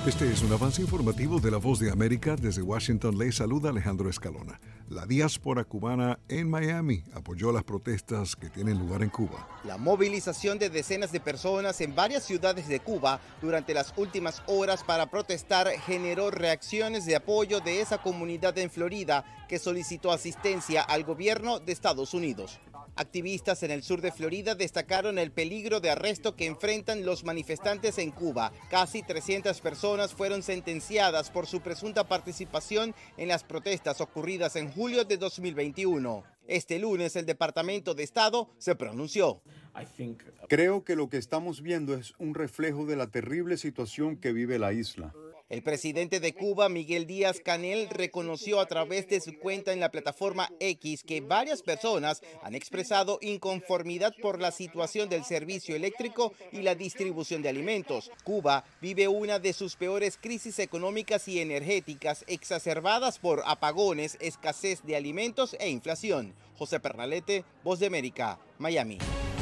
Este es un avance informativo de La Voz de América. Desde Washington les saluda Alejandro Escalona. La diáspora cubana en Miami apoyó las protestas que tienen lugar en Cuba. La movilización de decenas de personas en varias ciudades de Cuba durante las últimas horas para protestar generó reacciones de apoyo de esa comunidad en Florida que solicitó asistencia al gobierno de Estados Unidos. Activistas en el sur de Florida destacaron el peligro de arresto que enfrentan los manifestantes en Cuba. Casi 300 personas fueron sentenciadas por su presunta participación en las protestas ocurridas en julio de 2021. Este lunes el Departamento de Estado se pronunció. Creo que lo que estamos viendo es un reflejo de la terrible situación que vive la isla. El presidente de Cuba, Miguel Díaz-Canel, reconoció a través de su cuenta en la plataforma X que varias personas han expresado inconformidad por la situación del servicio eléctrico y la distribución de alimentos. Cuba vive una de sus peores crisis económicas y energéticas, exacerbadas por apagones, escasez de alimentos e inflación. José Pernalete, Voz de América, Miami.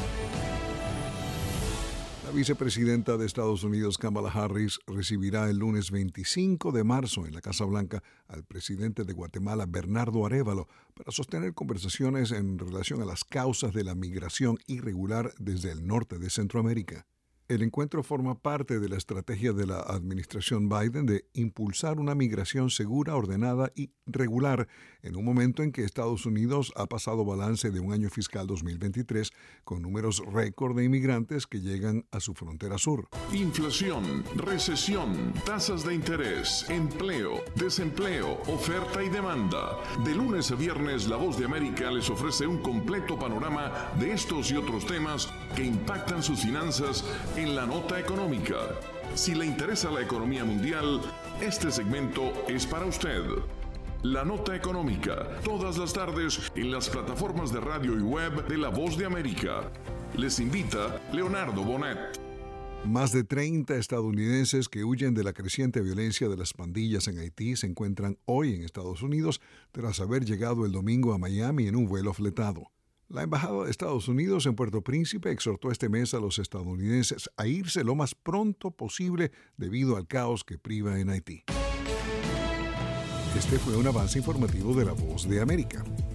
La vicepresidenta de Estados Unidos, Kamala Harris, recibirá el lunes 25 de marzo en la Casa Blanca al presidente de Guatemala, Bernardo Arévalo, para sostener conversaciones en relación a las causas de la migración irregular desde el norte de Centroamérica. El encuentro forma parte de la estrategia de la administración Biden de impulsar una migración segura, ordenada y regular en un momento en que Estados Unidos ha pasado balance de un año fiscal 2023 con números récord de inmigrantes que llegan a su frontera sur. Inflación, recesión, tasas de interés, empleo, desempleo, oferta y demanda. De lunes a viernes, La Voz de América les ofrece un completo panorama de estos y otros temas que impactan sus finanzas en la nota económica. Si le interesa la economía mundial, este segmento es para usted. La nota económica, todas las tardes en las plataformas de radio y web de La Voz de América. Les invita Leonardo Bonet. Más de 30 estadounidenses que huyen de la creciente violencia de las pandillas en Haití se encuentran hoy en Estados Unidos tras haber llegado el domingo a Miami en un vuelo fletado. La Embajada de Estados Unidos en Puerto Príncipe exhortó este mes a los estadounidenses a irse lo más pronto posible debido al caos que priva en Haití. Este fue un avance informativo de La Voz de América.